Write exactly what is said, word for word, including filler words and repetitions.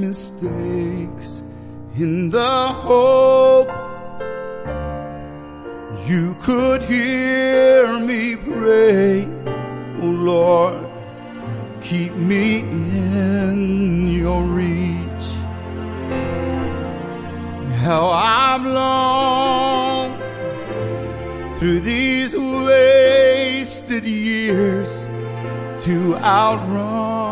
mistakes in the hope you could hear me pray. Oh Lord, keep me in your reach. How I've longed through these wasted years to outrun